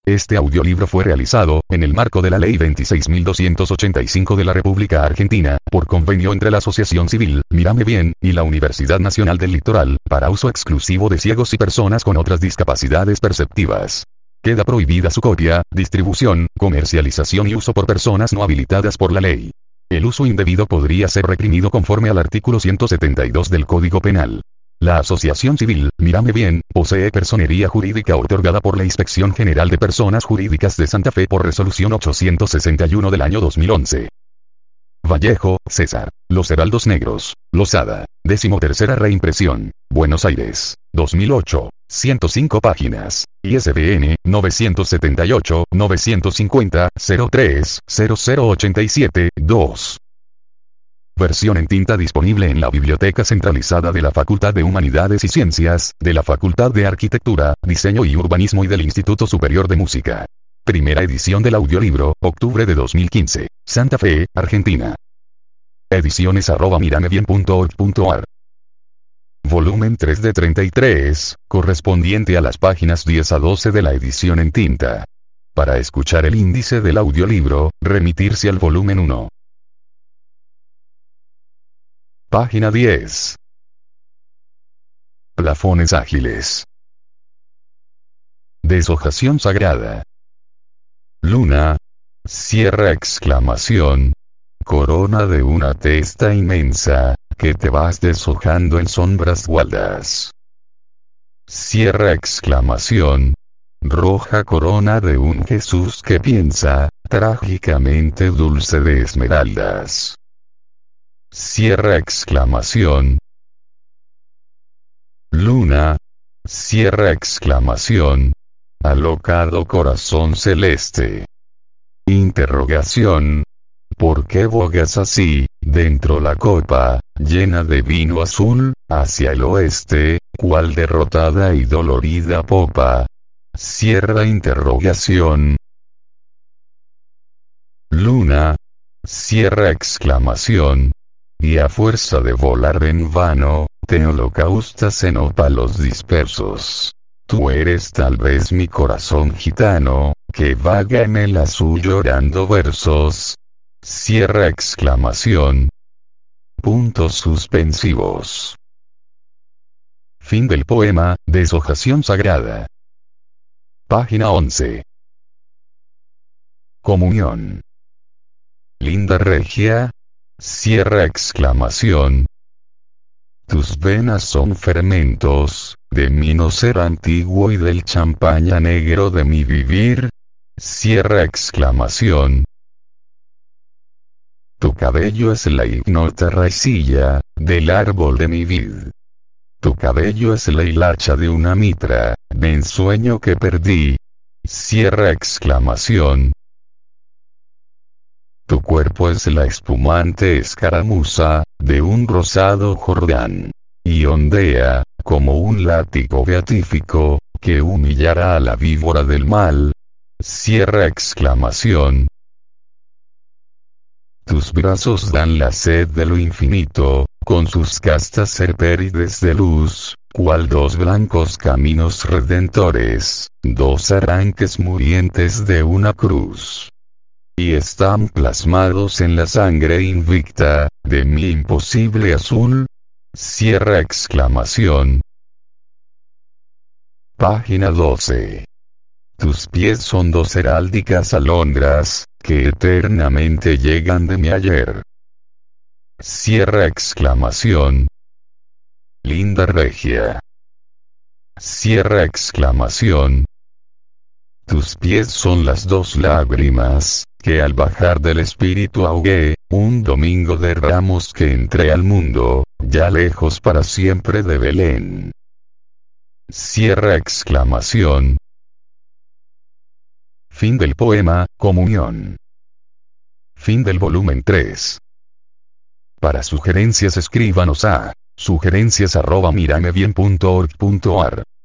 Este audiolibro fue realizado, en el marco de la Ley 26.285 de la República Argentina, por convenio entre la Asociación Civil, Mírame Bien, y la Universidad Nacional del Litoral, para uso exclusivo de ciegos y personas con otras discapacidades perceptivas. Queda prohibida su copia, distribución, comercialización y uso por personas no habilitadas por la ley. El uso indebido podría ser reprimido conforme al artículo 172 del Código Penal. La Asociación Civil, Mírame Bien, posee personería jurídica otorgada por la Inspección General de Personas Jurídicas de Santa Fe por resolución 861 del año 2011. Vallejo, César. Los Heraldos Negros. Losada. 13ª reimpresión. Buenos Aires. 2008. 105 páginas. ISBN 978-950-03-0087-2. Versión en tinta disponible en la Biblioteca Centralizada de la Facultad de Humanidades y Ciencias, de la Facultad de Arquitectura, Diseño y Urbanismo y del Instituto Superior de Música. Primera edición del audiolibro, octubre de 2015. Santa Fe, Argentina. Ediciones@miramebien.org.ar. Volumen 3 de 33, correspondiente a las páginas 10 a 12 de la edición en tinta. Para escuchar el índice del audiolibro, remitirse al volumen 1. Página 10. Plafones ágiles. Deshojación sagrada. Luna. Cierra exclamación. Corona de una testa inmensa, que te vas deshojando en sombras gualdas. Cierra exclamación. Roja corona de un Jesús que piensa, trágicamente dulce de esmeraldas. Cierra exclamación. Luna. Cierra exclamación. Alocado corazón celeste. Interrogación. ¿Por qué bogas así, dentro la copa, llena de vino azul, hacia el oeste, cual derrotada y dolorida popa? Cierra interrogación. Luna. Cierra exclamación. Y a fuerza de volar en vano, te holocaustas en ópalos dispersos. Tú eres tal vez mi corazón gitano, que vaga en el azul llorando versos. Cierra exclamación. Puntos suspensivos. Fin del poema, Deshojación sagrada. Página 11. Comunión. Linda regia. Cierra exclamación. Tus venas son fermentos, de mi ser antiguo y del champaña negro de mi vivir. Cierra exclamación. Tu cabello es la ignota raicilla, del árbol de mi vid. Tu cabello es la hilacha de una mitra, de ensueño que perdí. Cierra exclamación. Tu cuerpo es la espumante escaramuza, de un rosado Jordán. Y ondea, como un látigo beatífico, que humillará a la víbora del mal. Cierra exclamación. Tus brazos dan la sed de lo infinito, con sus castas serpérides de luz, cual dos blancos caminos redentores, dos arranques murientes de una cruz. Y están plasmados en la sangre invicta, de mi imposible azul. Cierra exclamación. Página 12. Tus pies son dos heráldicas alondras, que eternamente llegan de mi ayer. Cierra exclamación. Linda regia. Cierra exclamación. Tus pies son las dos lágrimas, que al bajar del espíritu ahogué, un domingo de Ramos que entré al mundo, ya lejos para siempre de Belén. Cierra exclamación. Fin del poema, Comunión. Fin del volumen 3. Para sugerencias escríbanos a sugerencias@miramebien.org.ar